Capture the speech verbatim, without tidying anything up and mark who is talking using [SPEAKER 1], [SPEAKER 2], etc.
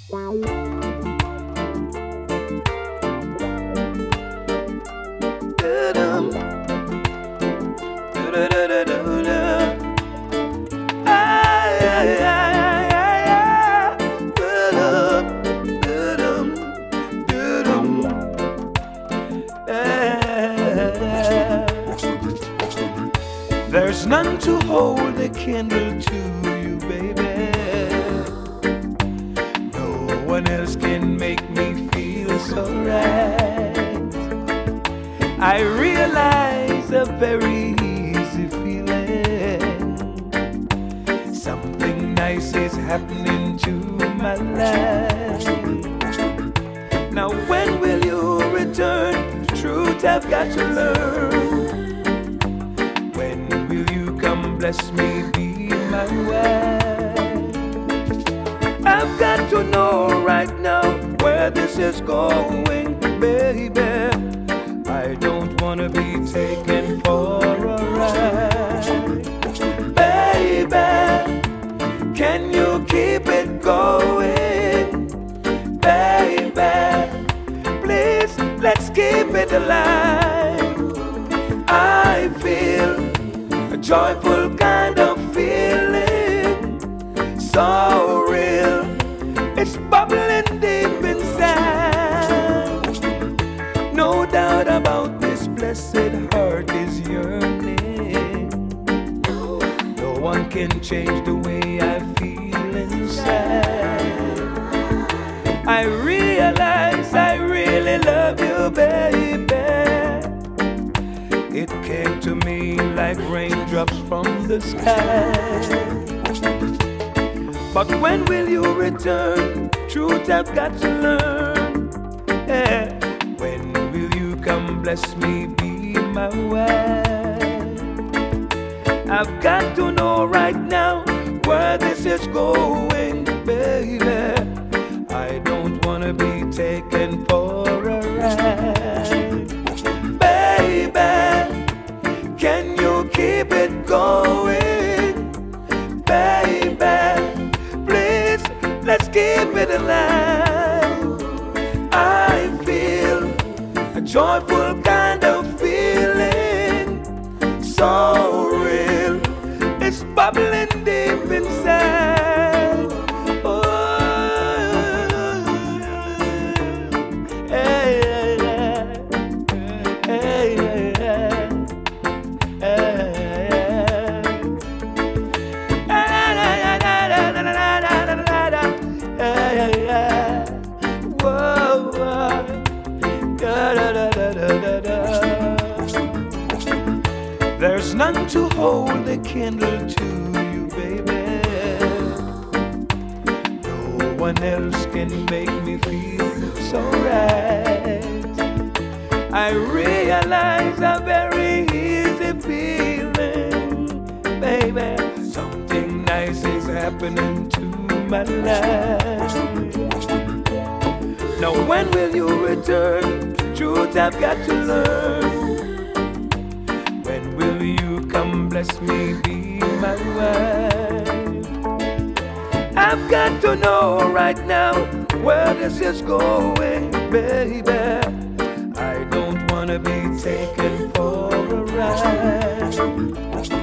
[SPEAKER 1] Da-dum. Da-da-da-da-da-da. Ay, ay, ay, ay, ay, ay. Da-dum. Da-dum. Da-dum. Eh. There's none to hold a candle to you, baby. No one else can make me feel so right. I realize a very easy feeling. Something nice is happening to my life. Now when will you return? The truth I've got to learn. When will you come bless me, be my wife? I've got to know right now where this is going, baby. I don't wanna be taken for a ride. Baby, can you keep it going? Baby, please, let's keep it alive. I feel a joyful kind of feeling, so real, it's bubbling deep inside. No doubt about this blessed heart is yearning. No one can change the way I feel inside. I realize I really love you, baby. It came to me like raindrops from the sky. But when will you return? Truth I've got to learn. Yeah. When will you come bless me, be my wife? I've got to know right now where this is going, baby. I don't wanna be taken for a ride. Baby, can you keep it going? Baby, please, let's keep it alive. I feel a joyful kind of feeling, so real, it's bubbling deep inside. Oh, hey, hey, hey, hey, hey, hey. Whoa, whoa. Da, da, da, da, da, da. There's none to hold a candle to you, baby. No one else can make me feel so right. I realize a very easy feeling, baby. Something nice is happening to my life. Now when will you return? Truth I've got to learn. When will you come bless me, be my wife? I've got to know right now where this is going, baby. I don't wanna be taken for a ride.